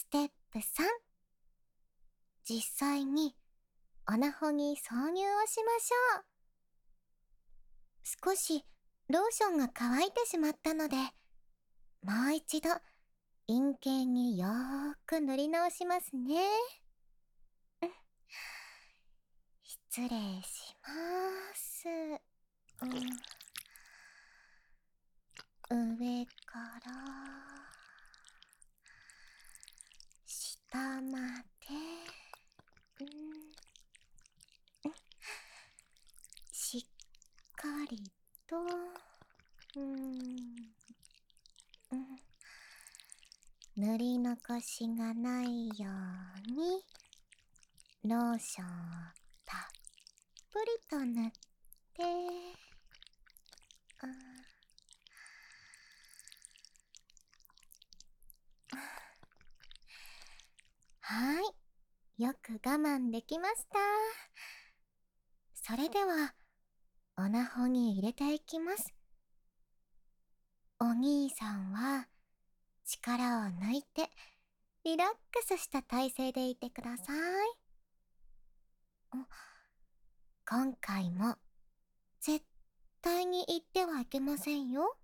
ステップ3、実際にオナホに挿入をしましょう。少しローションが乾いてしまったので、もう一度陰茎によーく塗り直しますね。失礼しまーす。上から下まで、しっかりと、塗り残しがないようにローションをたっぷりと塗って、はい、よく我慢できました。それではオナホに入れていきます。お兄さんは力を抜いてリラックスした体勢でいてください。今回も絶対に言ってはいけませんよ。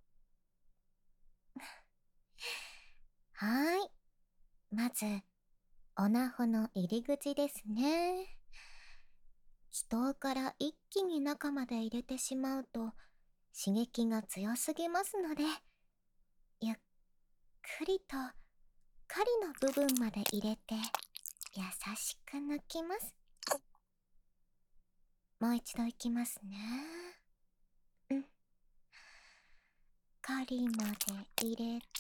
はーい。まず、オナホの入り口ですね。気筒から一気に中まで入れてしまうと刺激が強すぎますので、ゆっくりと狩りの部分まで入れて優しく抜きます。もう一度いきますね。狩りまで入れて、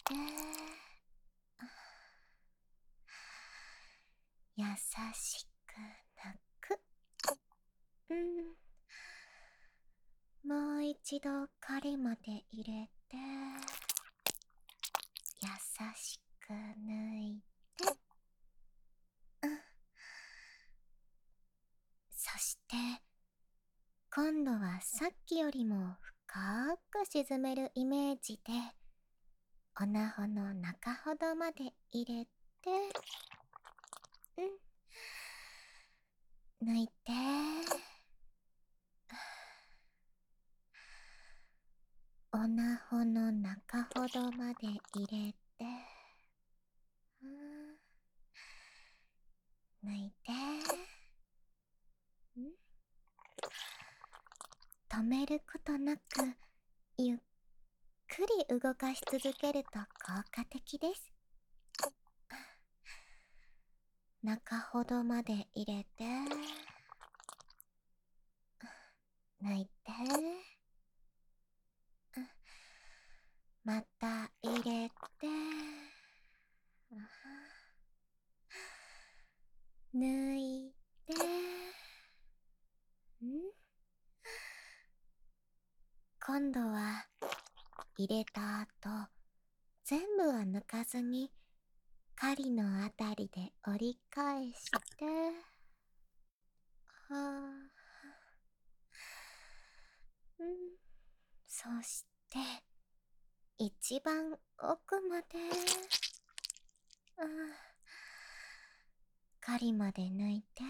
優しく抜く。もう一度狩りまで入れて、優しく抜いて、そして今度はさっきよりも深く沈めるイメージでオナホの中ほどまで入れて、抜いて、オナホの中ほどまで入れて、抜いて、止めることなくゆっくり動かし続けると効果的です。中ほどまで入れて、抜いて、また入れて、抜いて、今度は入れた後、全部は抜かずに狩りのあたりで折り返して、そして一番奥まで、狩りまで抜いて、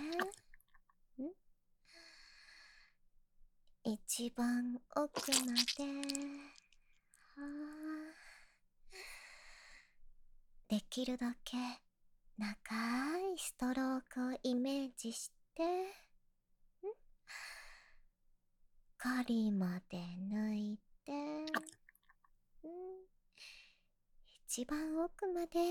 一番奥まで、できるだけ長いストロークをイメージして、狩りまで抜いて、一番奥まで、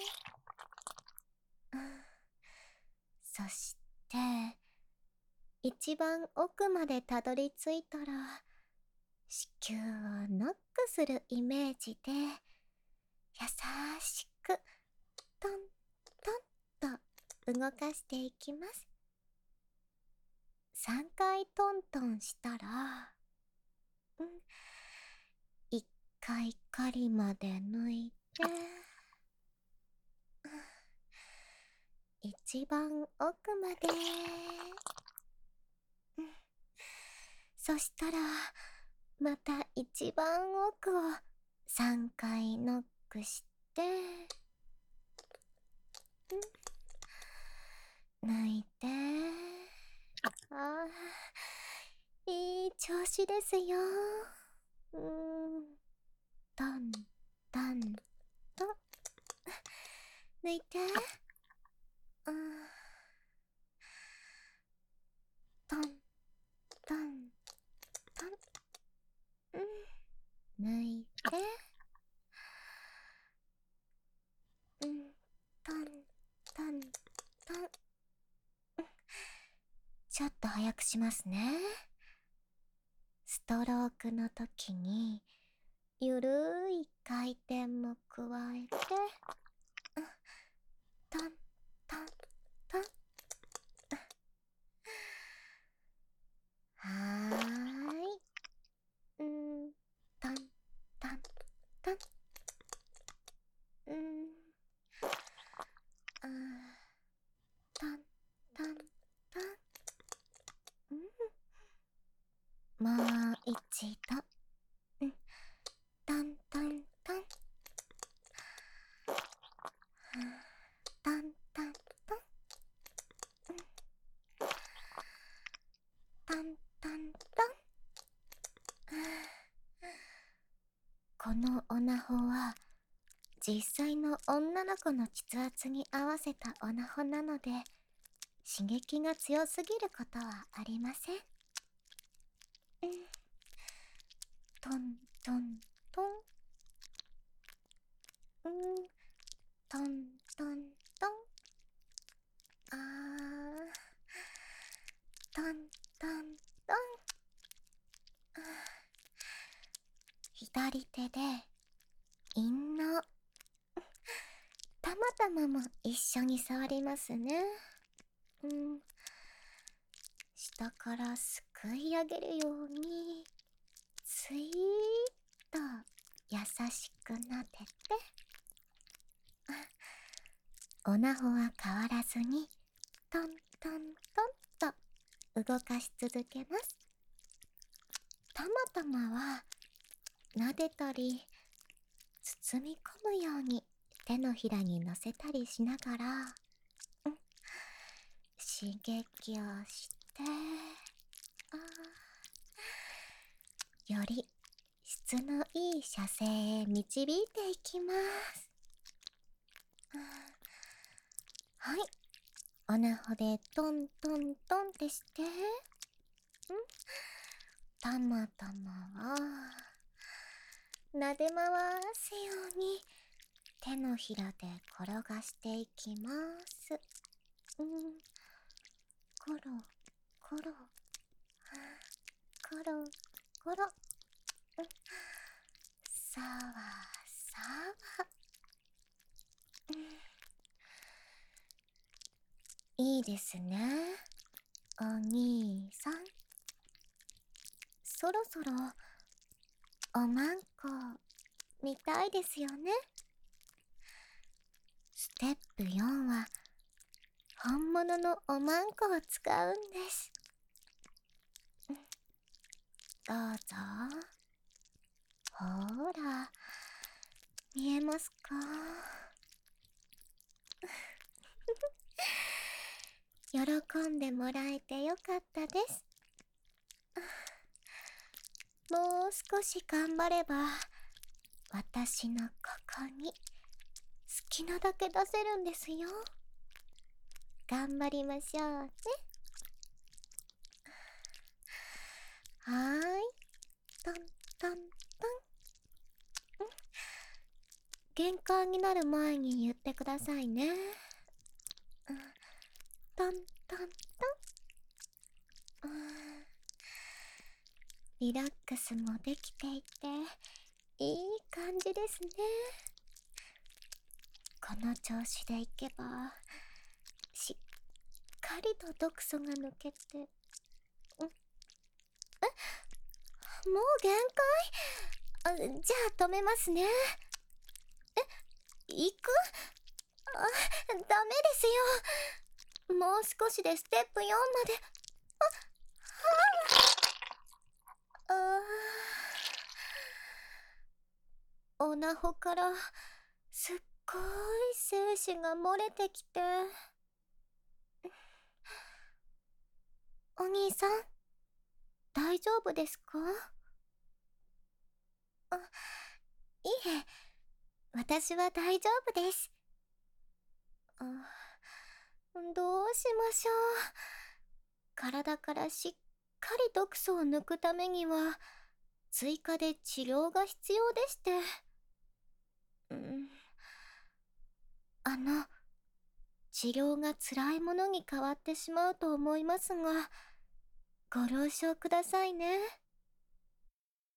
そして一番奥までたどり着いたら子宮をノックするイメージで優しくトントンと動かしていきます。3回トントンしたら、1回狩りまで抜いて、一番奥まで、そしたらまた一番奥を3回ノックして、 抜いて。あー、いい調子ですよ。トントントン。抜いて。トントントン。抜いて。トントントン。ちょっと早くしますね。ストロークの時にゆるい回転も加えて、トントントン。はーい。トントントン。トントントン。もう一度。トントントン。トントントン。トントントン。このオナホは実際の女の子の筆圧に合わせたオナホなので、刺激が強すぎることはありません。トントントン。トントントン。あー、トントントン。左手で陰嚢、たまたまも一緒に触りますね。下からすくい上げるようにスイーッと優しくなでて、オナホは変わらずにトントントンと動かし続けます。たまたまは撫でたり包み込むように手のひらに乗せたりしながら、刺激をして、より質のいい射精へ導いていきます。はい、オナホでトントントンってして、たまたまは撫で回すように手のひらで転がしていきます。コロコロコロコロ。さわさわ。いいですね、お兄さん。そろそろおまんこ見たいですよね。ステップ4は本物のおまんこを使うんです。どうぞ。ほーら、見えますか？喜んでもらえてよかったです。もう少し頑張れば私のここに好きなだけ出せるんですよ。頑張りましょうね。はーい。トントントン。限界になる前に言ってくださいね。トントントン。リラックスもできていていい感じですね。この調子でいけばしっかりと毒素が抜けて、もう限界？じゃあ止めますね。行く？ダメですよ。もう少しでステップ4まで。オナホからすっい精子が漏れてきて。お兄さん、大丈夫ですか？あ、いえ、私は大丈夫です。あ、どうしましょう。体からしっかり毒素を抜くためには、追加で治療が必要でして。うん、あの、治療が辛いものに変わってしまうと思いますが、ご了承くださいね。